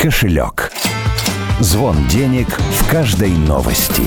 кошелек. Звон денег в каждой новости.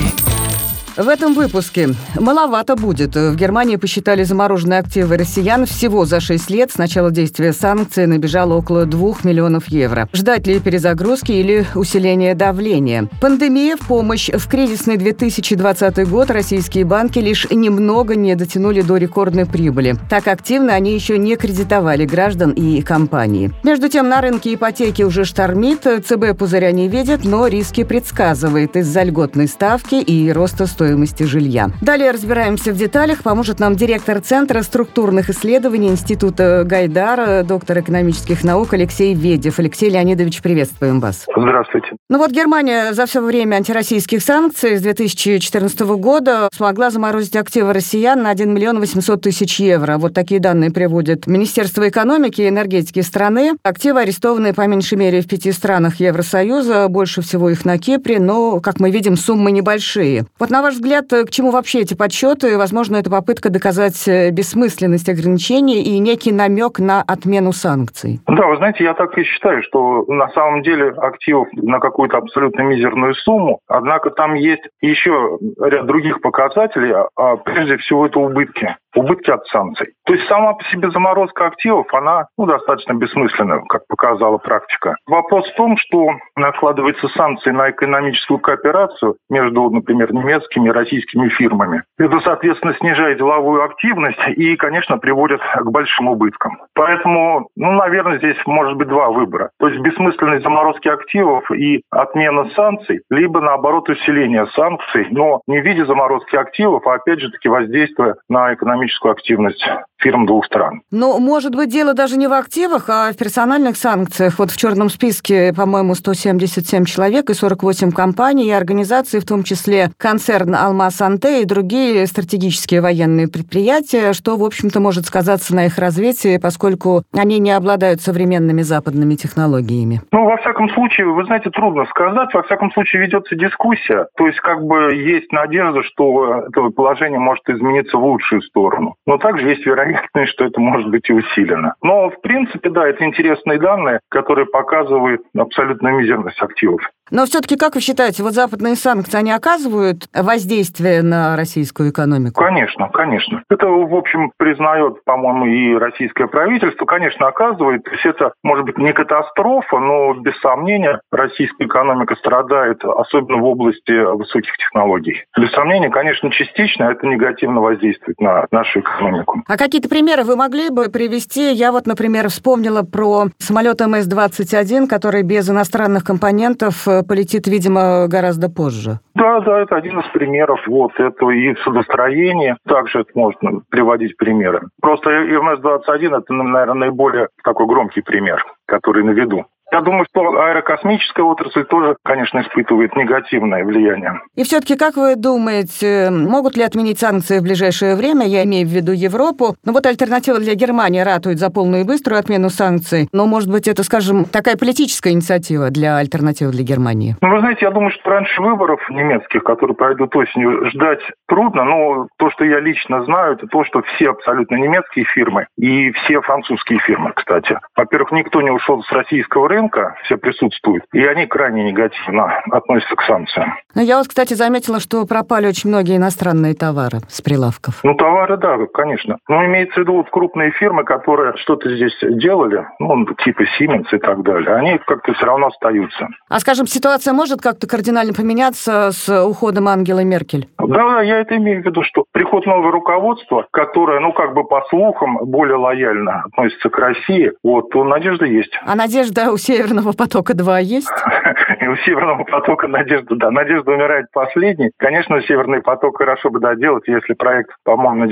В этом выпуске маловато будет. В Германии посчитали замороженные активы россиян. Всего за 6 лет с начала действия санкций набежало около 2 миллионов евро. Ждать ли перезагрузки или усиления давления? Пандемия в помощь. В кризисный 2020 год российские банки лишь немного не дотянули до рекордной прибыли. Так активно они еще не кредитовали граждан и компании. Между тем, на рынке ипотеки уже штормит. ЦБ пузыря не видит, но риски предсказывает из-за льготной ставки и роста стоимости жилья. Далее разбираемся в деталях. Поможет нам директор Центра структурных исследований Института Гайдар, доктор экономических наук Алексей Ведев. Алексей Леонидович, приветствуем вас. Здравствуйте. Германия за все время антироссийских санкций с 2014 года смогла заморозить активы россиян на 1 миллион 800 тысяч евро. Вот такие данные приводит Министерство экономики и энергетики страны. Активы арестованы по меньшей мере в 5 странах Евросоюза, больше всего их на Кипре, но, как мы видим, суммы небольшие. На ваш взгляд, к чему вообще эти подсчеты? Возможно, это попытка доказать бессмысленность ограничений и некий намек на отмену санкций. Да, вы знаете, я так и считаю, что на самом деле активов на какую-то абсолютно мизерную сумму, однако там есть еще ряд других показателей, а прежде всего это убытки. Убытки от санкций. То есть сама по себе заморозка активов, она достаточно бессмысленна, как показала практика. Вопрос в том, что накладываются санкции на экономическую кооперацию между, например, немецкими и российскими фирмами. Это, соответственно, снижает деловую активность и, конечно, приводит к большим убыткам. Поэтому, наверное, здесь может быть два выбора. То есть бессмысленность заморозки активов и отмена санкций, либо, наоборот, усиление санкций, но не в виде заморозки активов, а, опять же таки, воздействия на экономическую активность фирм двух стран. Может быть, дело даже не в активах, а в персональных санкциях. В черном списке, по-моему, 177 человек и 48 компаний и организаций, в том числе концерн «Алмаз-Антей» и другие стратегические военные предприятия, что, в общем-то, может сказаться на их развитии, поскольку они не обладают современными западными технологиями. Во всяком случае, вы знаете, трудно сказать. Во всяком случае, ведется дискуссия. То есть, есть надежда, что это положение может измениться в лучшую сторону. Но также есть вероятность, что это может быть и усилено. Но, в принципе, да, это интересные данные, которые показывают абсолютную мизерность активов. Но все-таки, как вы считаете, западные санкции, они оказывают воздействие на российскую экономику? Конечно. Это, в общем, признает, по-моему, и российское правительство. Конечно, оказывает. То есть это, может быть, не катастрофа, но, без сомнения, российская экономика страдает, особенно в области высоких технологий. Без сомнения, конечно, частично это негативно воздействует на нашу экономику. А какие-то примеры вы могли бы привести? Я например, вспомнила про самолет МС-21, который без иностранных компонентов полетит, видимо, гораздо позже. Да, это один из примеров. Это и судостроение. Также это можно приводить примеры. Просто МС-21 это, наверное, наиболее такой громкий пример, который на виду. Я думаю, что аэрокосмическая отрасль тоже, конечно, испытывает негативное влияние. И все-таки, как вы думаете, могут ли отменить санкции в ближайшее время? Я имею в виду Европу. Альтернатива для Германии ратует за полную и быструю отмену санкций. Но, может быть, это, скажем, такая политическая инициатива для альтернативы для Германии? Вы знаете, я думаю, что раньше выборов немецких, которые пройдут осенью, ждать трудно. Но то, что я лично знаю, это то, что все абсолютно немецкие фирмы и все французские фирмы, кстати. Во-первых, никто не ушел с российского рынка, все присутствуют, и они крайне негативно относятся к санкциям. Я кстати, заметила, что пропали очень многие иностранные товары с прилавков. Товары, да, конечно. Но имеется в виду крупные фирмы, которые что-то здесь делали, типа Siemens и так далее, они как-то все равно остаются. А, скажем, ситуация может как-то кардинально поменяться с уходом Ангелы Меркель? Да, я это имею в виду, что приход нового руководства, которое, по слухам, более лояльно относится к России, надежда есть. А надежда у Северного потока-2 есть? И у Северного потока надежда, да. Надежда умирает последней. Конечно, Северный поток хорошо бы доделать, если проект, по-моему, на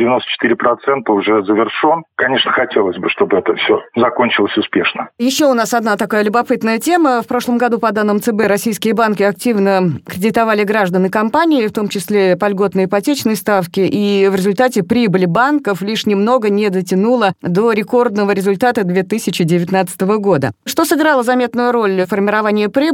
94% уже завершен. Конечно, хотелось бы, чтобы это все закончилось успешно. Еще у нас одна такая любопытная тема. В прошлом году, по данным ЦБ, российские банки активно кредитовали граждан и компании, в том числе по льготной ипотечной ставке, и в результате прибыль банков лишь немного не дотянула до рекордного результата 2019 года. Что сыграло заметную роль в формировании прибыли? Ведь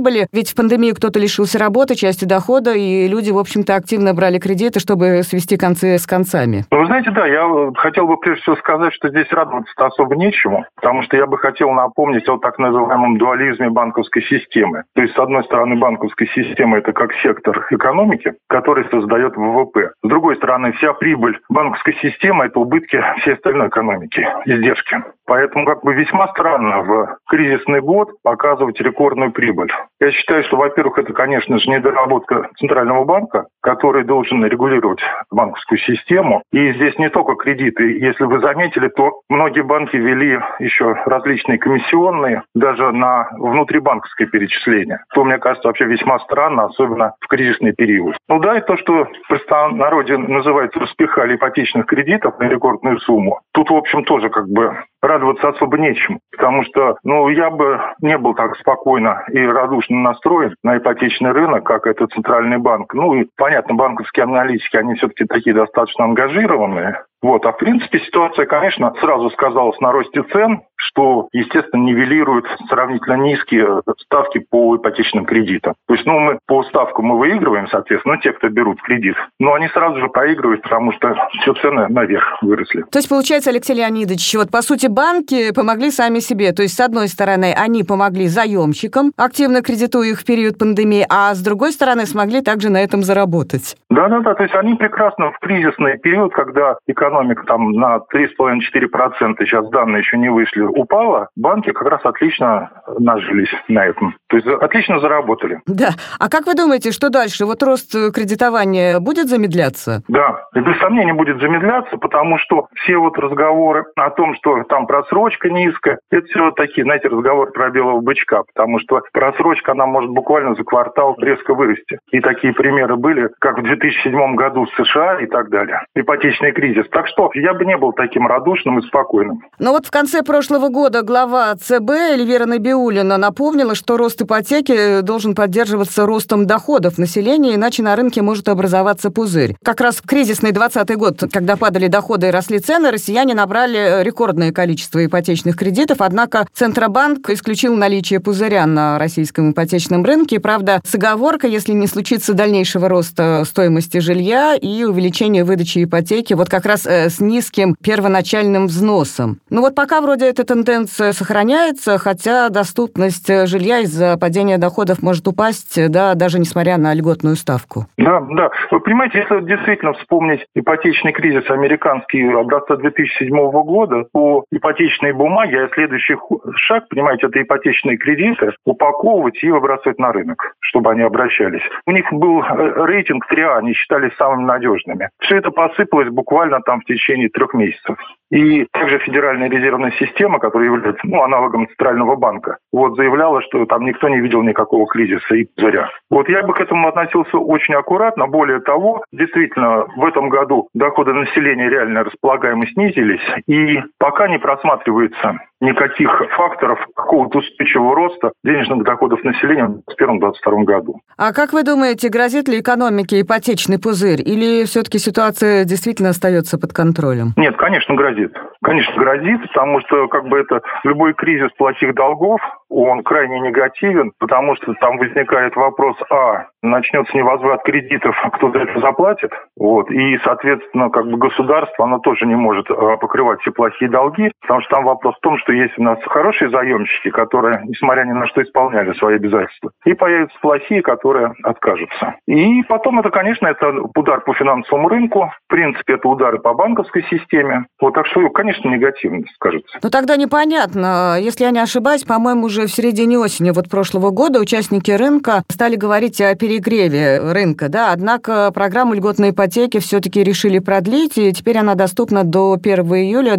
ведь в пандемию кто-то лишился работы, части дохода, и люди, в общем-то, активно брали кредиты, чтобы свести концы с концами. Вы знаете, да, я хотел бы прежде всего сказать, что здесь радоваться-то особо нечему, потому что я бы хотел напомнить о так называемом дуализме банковской системы. То есть, с одной стороны, банковская система – это как сектор экономики, который создает ВВП. С другой стороны, вся прибыль банковской системы – это убытки всей остальной экономики, издержки. Поэтому весьма странно в кризисный год показывать рекордную прибыль. Я считаю, что, во-первых, это, конечно же, недоработка Центрального банка, который должен регулировать банковскую систему. И здесь не только кредиты. Если вы заметили, то многие банки ввели еще различные комиссионные, даже на внутрибанковское перечисление. То, мне кажется, вообще весьма странно, особенно в кризисный период. Ну да, и то, что в простонародье называется распихали ипотечных кредитов на рекордную сумму, тут, в общем, тоже радоваться особо нечему. Потому что, я бы не был так спокойно и радушно настроен на ипотечный рынок, как это Центральный банк. И, понятно, банковские аналитики, они все-таки такие достаточно ангажированные. А в принципе ситуация, конечно, сразу сказалась на росте цен, что, естественно, нивелирует сравнительно низкие ставки по ипотечным кредитам. То есть, мы по ставкам мы выигрываем, соответственно, те, кто берут кредит. Но они сразу же проигрывают, потому что все цены наверх выросли. То есть, получается, Алексей Леонидович, по сути, банки помогли сами себе. То есть, с одной стороны, они помогли заемщикам, активно кредитуя их в период пандемии, а с другой стороны, смогли также на этом заработать. Да. То есть, они прекрасно в кризисный период, когда экономика на 3,5-4%, сейчас данные еще не вышли, упала, банки как раз отлично нажились на этом. То есть отлично заработали. Да. А как вы думаете, что дальше? Рост кредитования будет замедляться? Да, и без сомнения будет замедляться, потому что все разговоры о том, что там просрочка низкая, это все такие, разговоры про белого бычка, потому что просрочка, она может буквально за квартал резко вырасти. И такие примеры были, как в 2007 году в США и так далее. Ипотечный кризис. Так что я бы не был таким радушным и спокойным. Но в конце прошлого года глава ЦБ Эльвира Набиуллина напомнила, что рост ипотеки должен поддерживаться ростом доходов населения, иначе на рынке может образоваться пузырь. Как раз в кризисный 2020 год, когда падали доходы и росли цены, россияне набрали рекордное количество ипотечных кредитов, однако Центробанк исключил наличие пузыря на российском ипотечном рынке, правда, с оговоркой, если не случится дальнейшего роста стоимости жилья и увеличения выдачи ипотеки, как раз с низким первоначальным взносом. Пока вроде эта тенденция сохраняется, хотя доступность жилья из-за падения доходов может упасть, даже несмотря на льготную ставку. Да. Вы понимаете, если действительно вспомнить ипотечный кризис американский образца 2007 года, то ипотечные бумаги, а следующий шаг, понимаете, это ипотечные кредиты, упаковывать и выбрасывать на рынок, чтобы они обращались. У них был рейтинг 3А, они считались самыми надежными. Все это посыпалось буквально в течение 3 месяцев. И также Федеральная резервная система, которая является аналогом Центрального банка, заявляла, что там никто не видел никакого кризиса и пузыря. Я бы к этому относился очень аккуратно. Более того, действительно, в этом году доходы населения реально располагаемо снизились, и пока не просматривается никаких факторов какого-то устойчивого роста денежных доходов населения в 2021-2022 году. А как вы думаете, грозит ли экономике ипотечный пузырь, или все-таки ситуация действительно остается под контролем? Нет, конечно, грозит. Конечно, грозит, потому что это любой кризис плохих долгов, он крайне негативен, потому что там возникает вопрос, начнется невозврат кредитов, кто за это заплатит, и, соответственно, государство, оно тоже не может покрывать все плохие долги, потому что там вопрос в том, что есть у нас хорошие заемщики, которые, несмотря ни на что, исполняли свои обязательства, и появятся плохие, которые откажутся. И потом это, конечно, это удар по финансовому рынку, в принципе, это удары по банковской системе, так что, конечно, негативно скажется. Тогда непонятно, если я не ошибаюсь, по-моему, уже в середине осени прошлого года участники рынка стали говорить о перегреве рынка, однако программу льготной ипотеки все-таки решили продлить, и теперь она доступна до 1 июля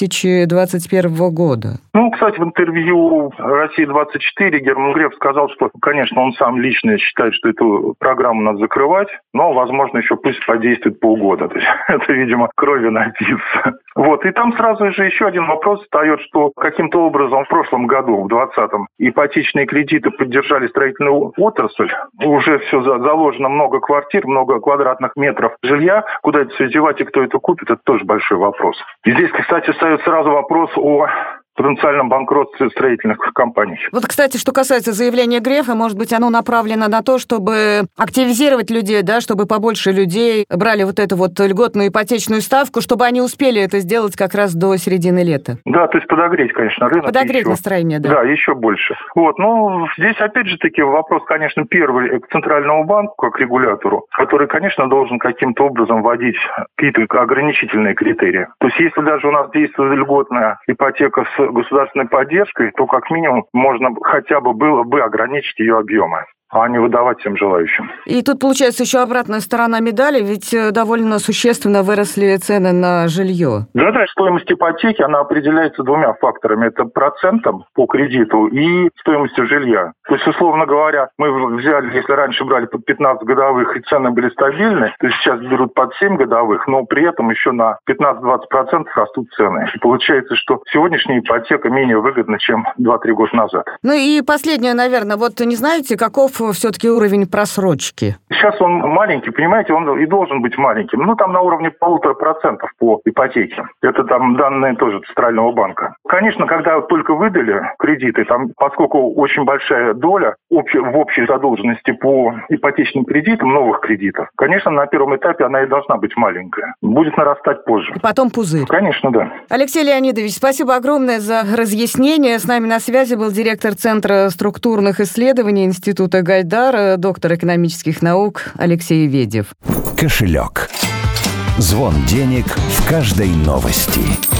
2021 года. Кстати, в интервью «Россия-24» Герман Греф сказал, что, конечно, он сам лично считает, что эту программу надо закрывать, но, возможно, еще пусть подействует полгода. То есть это, видимо, крови напиться. И там сразу же еще один вопрос встает, что каким-то образом в прошлом году, в 2020-м, ипотечные кредиты поддержали строительную отрасль. Уже все заложено, много квартир, много квадратных метров жилья. Куда это все девать и кто это купит, это тоже большой вопрос. И здесь, кстати, встает сразу вопрос о потенциальном банкротстве строительных компаний. Вот, кстати, что касается заявления Грефа, может быть, оно направлено на то, чтобы активизировать людей, да, чтобы побольше людей брали вот эту вот льготную ипотечную ставку, чтобы они успели это сделать как раз до середины лета. Да, то есть подогреть, конечно, рынок. Подогреть настроение, да. Да, еще больше. Вот, ну, здесь опять же таки вопрос, конечно, первый к Центральному банку, как регулятору, который, конечно, должен каким-то образом вводить какие-то ограничительные критерии. То есть, если даже у нас действует льготная ипотека с государственной поддержкой, то как минимум можно хотя бы было бы ограничить ее объемы, а не выдавать всем желающим. И тут, получается, еще обратная сторона медали, ведь довольно существенно выросли цены на жилье. Да, стоимость ипотеки, она определяется двумя факторами. Это процентом по кредиту и стоимостью жилья. То есть, условно говоря, мы взяли, если раньше брали под 15 годовых и цены были стабильны, то сейчас берут под 7 годовых, но при этом еще на 15-20% растут цены. И получается, что сегодняшняя ипотека менее выгодна, чем 2-3 года назад. Ну и последнее, наверное, вот не знаете, каков все-таки уровень просрочки? Сейчас он маленький, понимаете, он и должен быть маленьким. Ну, там на уровне 1,5% по ипотеке. Это там данные тоже Центрального банка. Конечно, когда только выдали кредиты, там, поскольку очень большая доля в общей задолженности по ипотечным кредитам, новых кредитов, конечно, на первом этапе она и должна быть маленькая. Будет нарастать позже. И потом пузырь. Конечно, да. Алексей Леонидович, спасибо огромное за разъяснение. С нами на связи был директор Центра структурных исследований Института Гайдар, доктор экономических наук Алексей Ведев. Кошелек. Звон денег в каждой новости.